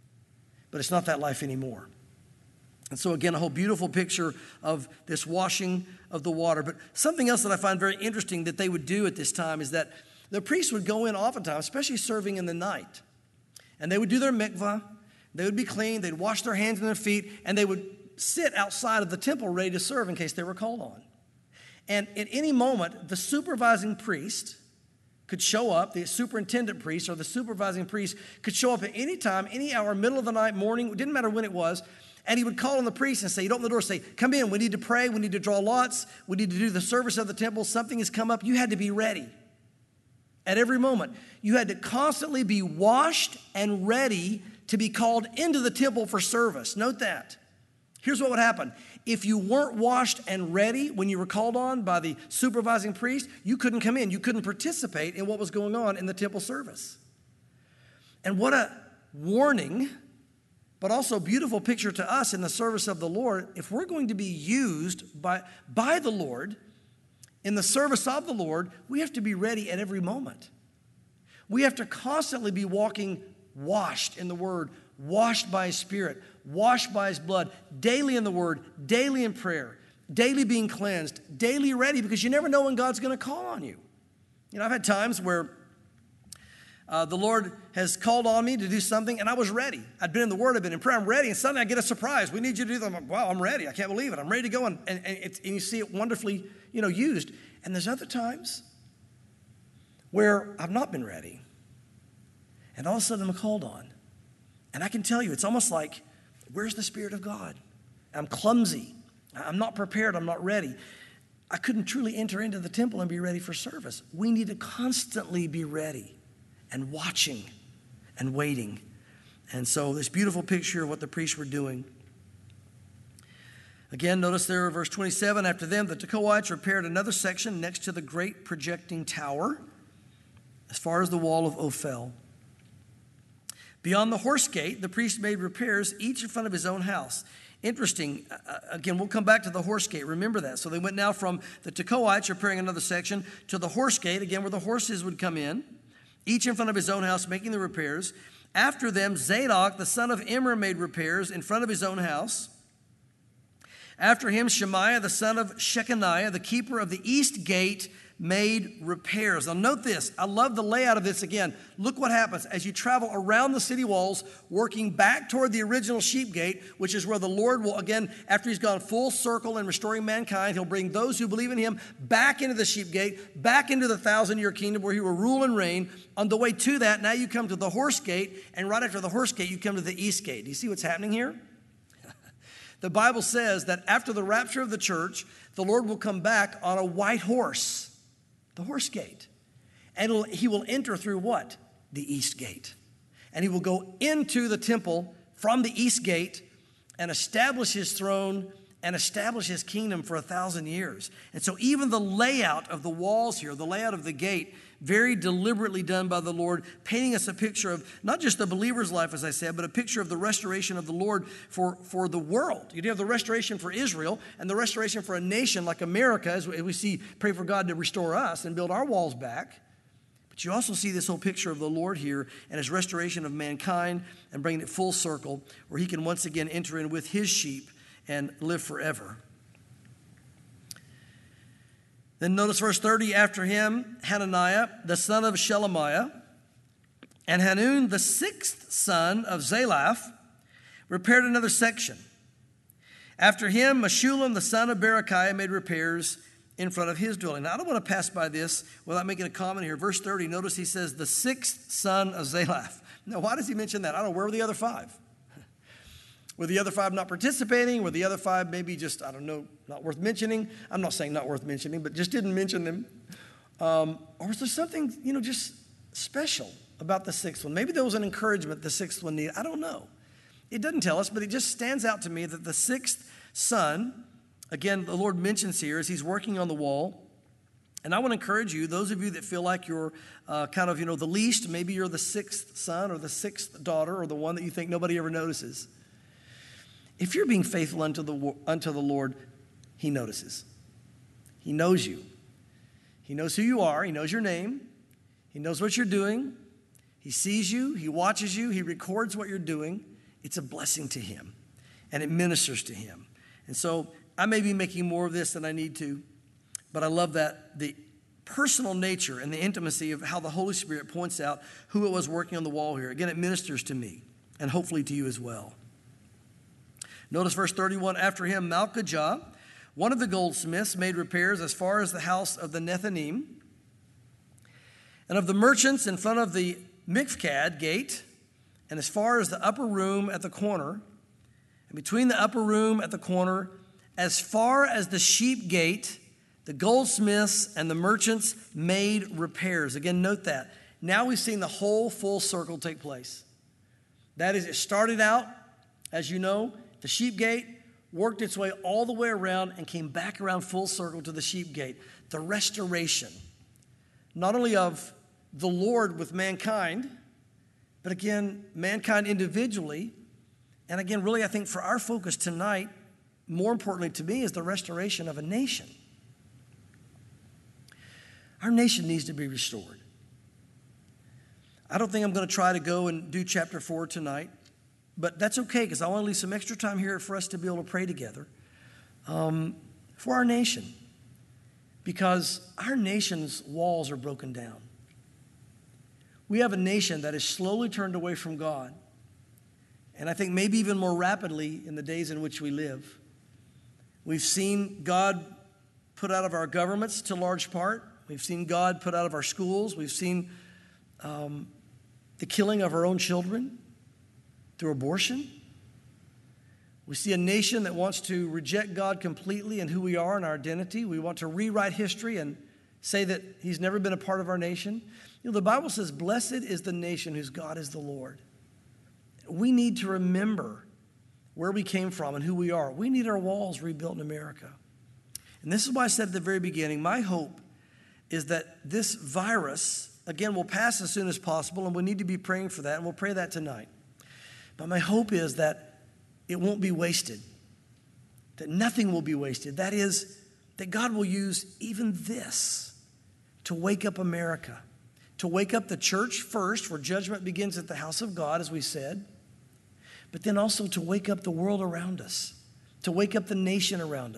But it's not that life anymore. And so again, a whole beautiful picture of this washing of the water. But something else that I find very interesting that they would do at this time is that the priests would go in oftentimes, especially serving in the night. And they would do their mikvah. They would be clean. They'd wash their hands and their feet. And they would sit outside of the temple ready to serve in case they were called on. And at any moment, the supervising priest could show up, the superintendent priest or the supervising priest could show up at any time, any hour, middle of the night, morning, it didn't matter when it was, and he would call on the priest and say, he'd open the door and say, come in, we need to pray, we need to draw lots, we need to do the service of the temple, something has come up. You had to be ready at every moment. You had to constantly be washed and ready to be called into the temple for service. Note that. Here's what would happen. If you weren't washed and ready when you were called on by the supervising priest, you couldn't come in. You couldn't participate in what was going on in the temple service. And what a warning, but also beautiful picture to us in the service of the Lord. If we're going to be used by the Lord in the service of the Lord, we have to be ready at every moment. We have to constantly be walking washed in the Word, washed by His Spirit, washed by His blood, daily in the Word, daily in prayer, daily being cleansed, daily ready, because you never know when God's going to call on you. You know, I've had times where the Lord has called on me to do something, and I was ready. I'd been in the Word, I'd been in prayer, I'm ready, and suddenly I get a surprise. We need you to do that. I'm like, wow, I'm ready. I can't believe it. I'm ready to go, and you see it wonderfully, used. And there's other times where I've not been ready, and all of a sudden I'm called on. And I can tell you, it's almost like, where's the Spirit of God? I'm clumsy. I'm not prepared. I'm not ready. I couldn't truly enter into the temple and be ready for service. We need to constantly be ready and watching and waiting. And so this beautiful picture of what the priests were doing. Again, notice there, verse 27, after them, the Tekoites repaired another section next to the great projecting tower, as far as the wall of Ophel. Beyond the horse gate, the priest made repairs, each in front of his own house. Interesting. Again, we'll come back to the horse gate. Remember that. So they went now from the Tekoites repairing another section to the horse gate, again, where the horses would come in, each in front of his own house, making the repairs. After them, Zadok, the son of Immer, made repairs in front of his own house. After him, Shemaiah, the son of Shechaniah, the keeper of the east gate, made repairs. Now note this. I love the layout of this again. Look what happens as you travel around the city walls, working back toward the original sheep gate, which is where the Lord will, again, after he's gone full circle in restoring mankind, he'll bring those who believe in him back into the sheep gate, back into the 1,000-year kingdom where he will rule and reign. On the way to that, now you come to the horse gate, and right after the horse gate, you come to the east gate. Do you see what's happening here? The Bible says that after the rapture of the church, the Lord will come back on a white horse, the horse gate. And he will enter through what? The east gate. And he will go into the temple from the east gate and establish his throne and establish his kingdom for 1,000 years. And so even the layout of the walls here, the layout of the gate, very deliberately done by the Lord, painting us a picture of not just the believer's life, as I said, but a picture of the restoration of the Lord for the world. You have the restoration for Israel and the restoration for a nation like America, as we see, pray for God to restore us and build our walls back. But you also see this whole picture of the Lord here and his restoration of mankind and bringing it full circle where he can once again enter in with his sheep and live forever. Then notice verse 30, after him, Hananiah, the son of Shelemiah, and Hanun, the sixth son of Zalaph, repaired another section. After him, Meshullam, the son of Berechiah, made repairs in front of his dwelling. Now, I don't want to pass by this without making a comment here. Verse 30, notice he says, the sixth son of Zalaph. Now, why does he mention that? I don't know. Where were the other five? Were the other five not participating? Were the other five maybe just, I don't know, not worth mentioning? I'm not saying not worth mentioning, but just didn't mention them. Or was there something, just special about the sixth one? Maybe there was an encouragement the sixth one needed. I don't know. It doesn't tell us, but it just stands out to me that the sixth son, again, the Lord mentions here as he's working on the wall. And I want to encourage you, those of you that feel like you're kind of, the least, maybe you're the sixth son or the sixth daughter or the one that you think nobody ever notices. If you're being faithful unto the Lord, he notices. He knows you. He knows who you are. He knows your name. He knows what you're doing. He sees you. He watches you. He records what you're doing. It's a blessing to him, and it ministers to him. And so I may be making more of this than I need to, but I love that the personal nature and the intimacy of how the Holy Spirit points out who it was working on the wall here. Again, it ministers to me and hopefully to you as well. Notice verse 31, after him, Malchijah, one of the goldsmiths, made repairs as far as the house of the Nethinim, and of the merchants in front of the Mikvah gate, and as far as the upper room at the corner, and between the upper room at the corner, as far as the sheep gate, the goldsmiths and the merchants made repairs. Again, note that. Now we've seen the whole full circle take place. That is, it started out, as you know, the sheep gate, worked its way all the way around and came back around full circle to the sheep gate. The restoration, not only of the Lord with mankind, but again, mankind individually. And again, really, I think for our focus tonight, more importantly to me, is the restoration of a nation. Our nation needs to be restored. I don't think I'm going to try to go and do chapter 4 tonight. But that's okay, because I want to leave some extra time here for us to be able to pray together for our nation. Because our nation's walls are broken down. We have a nation that is slowly turned away from God. And I think maybe even more rapidly in the days in which we live. We've seen God put out of our governments to large part. We've seen God put out of our schools. We've seen the killing of our own children through abortion. We see a nation that wants to reject God completely and who we are and our identity. We want to rewrite history and say that he's never been a part of our nation. The Bible says, blessed is the nation whose God is the Lord. We need to remember where we came from and who we are. We need our walls rebuilt in America. And this is why I said at the very beginning, my hope is that this virus, again, will pass as soon as possible, and we need to be praying for that, and we'll pray that tonight. But my hope is that it won't be wasted, that nothing will be wasted. That is, that God will use even this to wake up America, to wake up the church first, where judgment begins at the house of God, as we said, but then also to wake up the world around us, to wake up the nation around us.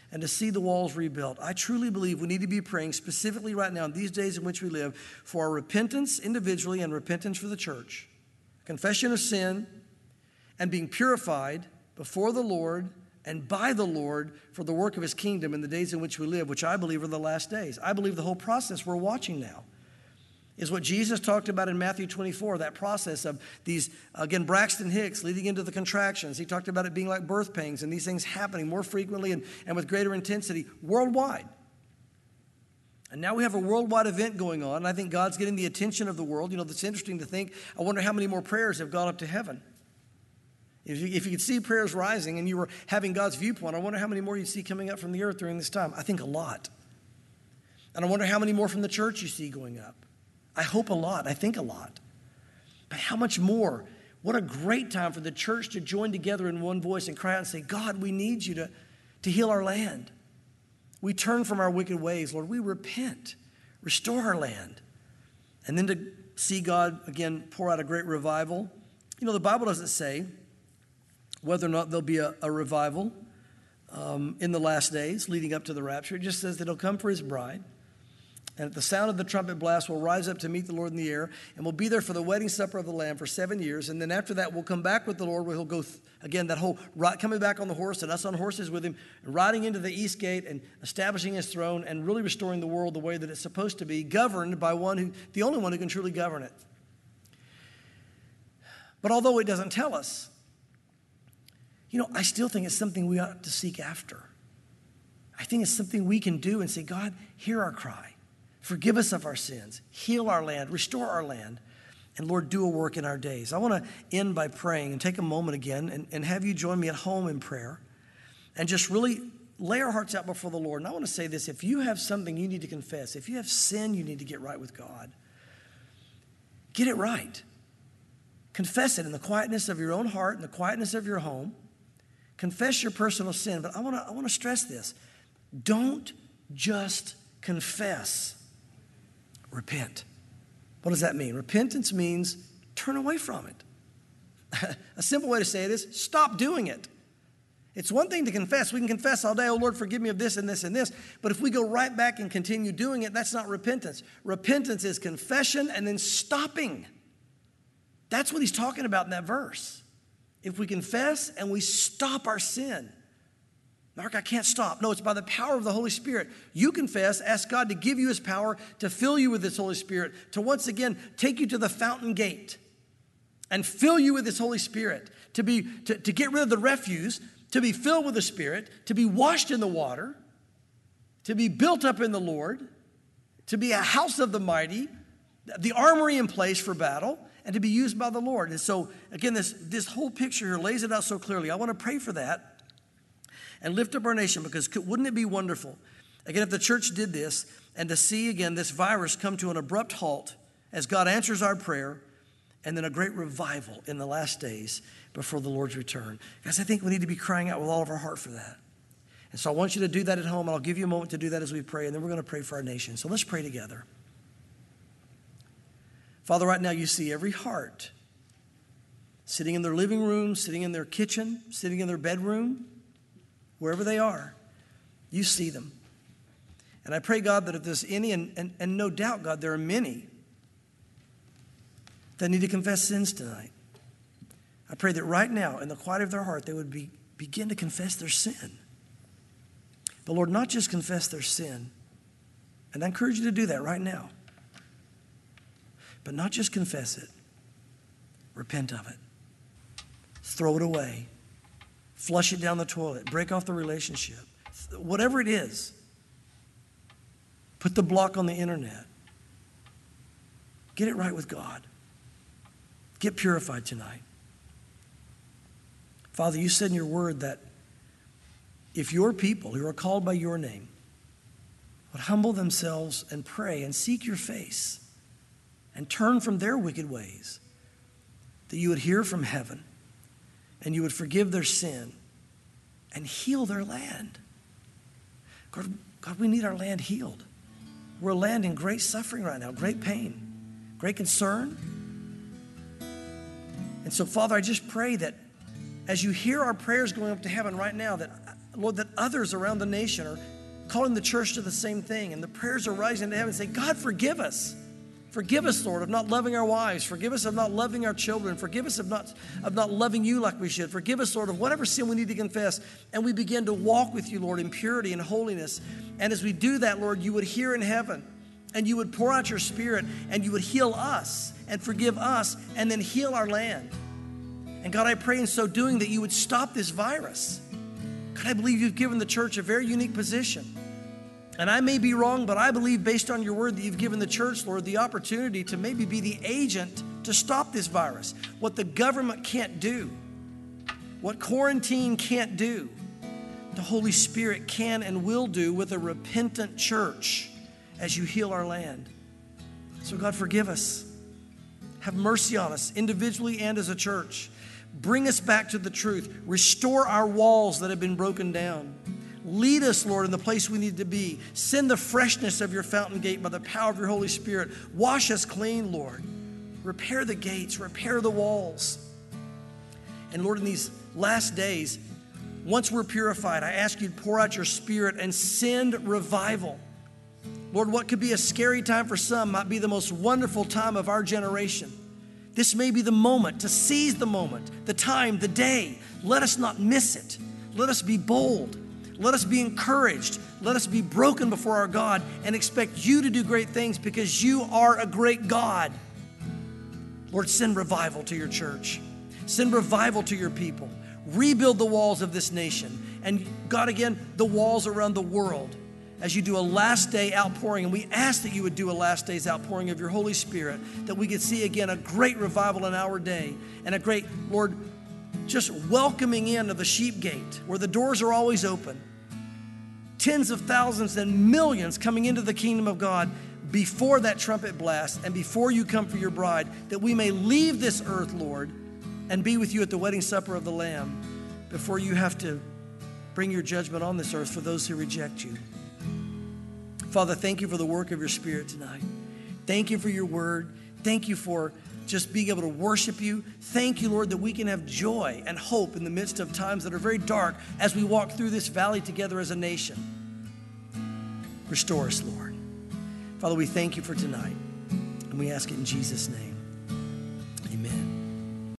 and to see the walls rebuilt. I truly believe we need to be praying specifically right now in these days in which we live for our repentance individually and repentance for the church, confession of sin, and being purified before the Lord and by the Lord for the work of his kingdom in the days in which we live, which I believe are the last days. I believe the whole process we're watching now is what Jesus talked about in Matthew 24, that process of these, again, Braxton Hicks leading into the contractions. He talked about it being like birth pains and these things happening more frequently and with greater intensity worldwide. And now we have a worldwide event going on, and I think God's getting the attention of the world. You know, it's interesting to think, I wonder how many more prayers have gone up to heaven. If you could see prayers rising and you were having God's viewpoint, I wonder how many more you'd see coming up from the earth during this time. I think a lot. And I wonder how many more from the church you see going up. I hope a lot. I think a lot. But how much more? What a great time for the church to join together in one voice and cry out and say, God, we need you to heal our land. We turn from our wicked ways, Lord. We repent. Restore our land. And then to see God, again, pour out a great revival. You know, the Bible doesn't say whether or not there'll be a revival in the last days leading up to the rapture. It just says that he'll come for his bride. And at the sound of the trumpet blast, we'll rise up to meet the Lord in the air, and we'll be there for the wedding supper of the Lamb for 7 years. And then after that, we'll come back with the Lord, where he'll go, again, that whole coming back on the horse and us on horses with him, and riding into the east gate and establishing his throne and really restoring the world the way that it's supposed to be, governed by the only one who can truly govern it. But although it doesn't tell us, you know, I still think it's something we ought to seek after. I think it's something we can do and say, God, hear our cry. Forgive us of our sins. Heal our land. Restore our land. And Lord, do a work in our days. I want to end by praying and take a moment again and have you join me at home in prayer and just really lay our hearts out before the Lord. And I want to say this. If you have something you need to confess, if you have sin you need to get right with God, get it right. Confess it in the quietness of your own heart, in the quietness of your home. Confess your personal sin. But I want to stress this. Don't just confess. Repent. What does that mean? Repentance means turn away from it. A simple way to say it is stop doing it. It's one thing to confess. We can confess all day, oh Lord, forgive me of this and this and this. But if we go right back and continue doing it, that's not repentance. Repentance is confession and then stopping. That's what he's talking about in that verse. If we confess and we stop our sin. Mark, I can't stop. No, it's by the power of the Holy Spirit. You confess, ask God to give you his power, to fill you with his Holy Spirit, to once again take you to the fountain gate and fill you with his Holy Spirit, to get rid of the refuse, to be filled with the Spirit, to be washed in the water, to be built up in the Lord, to be a house of the mighty, the armory in place for battle, and to be used by the Lord. And so, again, this whole picture here lays it out so clearly. I want to pray for that and lift up our nation, because wouldn't it be wonderful, again, if the church did this, and to see, again, this virus come to an abrupt halt as God answers our prayer, and then a great revival in the last days before the Lord's return. Guys, I think we need to be crying out with all of our heart for that. And so I want you to do that at home, and I'll give you a moment to do that as we pray, and then we're going to pray for our nation. So let's pray together. Father, right now you see every heart sitting in their living room, sitting in their kitchen, sitting in their bedroom, wherever they are. You see them. And I pray, God, that if there's any, and no doubt, God, there are many that need to confess sins tonight. I pray that right now, in the quiet of their heart, they would begin to confess their sin. But Lord, not just confess their sin, and I encourage you to do that right now. But not just confess it, repent of it. Throw it away. Flush it down the toilet. Break off the relationship. Whatever it is, put the block on the internet. Get it right with God. Get purified tonight. Father, you said in your word that if your people who are called by your name would humble themselves and pray and seek your face and turn from their wicked ways, that you would hear from heaven and you would forgive their sin and heal their land. God, we need our land healed. We're a land in great suffering right now, great pain, great concern. And so, Father, I just pray that as you hear our prayers going up to heaven right now, that, Lord, that others around the nation are calling the church to the same thing. And the prayers are rising to heaven and say, God, forgive us. Forgive us, Lord, of not loving our wives. Forgive us of not loving our children. Forgive us of not loving you like we should. Forgive us, Lord, of whatever sin we need to confess. And we begin to walk with you, Lord, in purity and holiness. And as we do that, Lord, you would hear in heaven, and you would pour out your Spirit, and you would heal us and forgive us, and then heal our land. And God, I pray in so doing that you would stop this virus. God, I believe you've given the church a very unique position. And I may be wrong, but I believe based on your word that you've given the church, Lord, the opportunity to maybe be the agent to stop this virus. What the government can't do, what quarantine can't do, the Holy Spirit can and will do with a repentant church as you heal our land. So God, forgive us. Have mercy on us individually and as a church. Bring us back to the truth. Restore our walls that have been broken down. Lead us, Lord, in the place we need to be. Send the freshness of your fountain gate by the power of your Holy Spirit. Wash us clean, Lord. Repair the gates, repair the walls. And Lord, in these last days, once we're purified, I ask you to pour out your Spirit and send revival. Lord, what could be a scary time for some might be the most wonderful time of our generation. This may be the moment to seize the moment, the time, the day. Let us not miss it. Let us be bold. Let us be encouraged. Let us be broken before our God and expect you to do great things because you are a great God. Lord, send revival to your church. Send revival to your people. Rebuild the walls of this nation. And God, again, the walls around the world as you do a last day outpouring. And we ask that you would do a last day's outpouring of your Holy Spirit, that we could see again a great revival in our day and a great, Lord, just welcoming in of the sheep gate where the doors are always open. Tens of thousands and millions coming into the kingdom of God before that trumpet blast and before you come for your bride, that we may leave this earth, Lord, and be with you at the wedding supper of the Lamb before you have to bring your judgment on this earth for those who reject you. Father, thank you for the work of your Spirit tonight. Thank you for your word. Thank you for just being able to worship you. Thank you, Lord, that we can have joy and hope in the midst of times that are very dark as we walk through this valley together as a nation. Restore us, Lord. Father, we thank you for tonight, and we ask it in Jesus' name.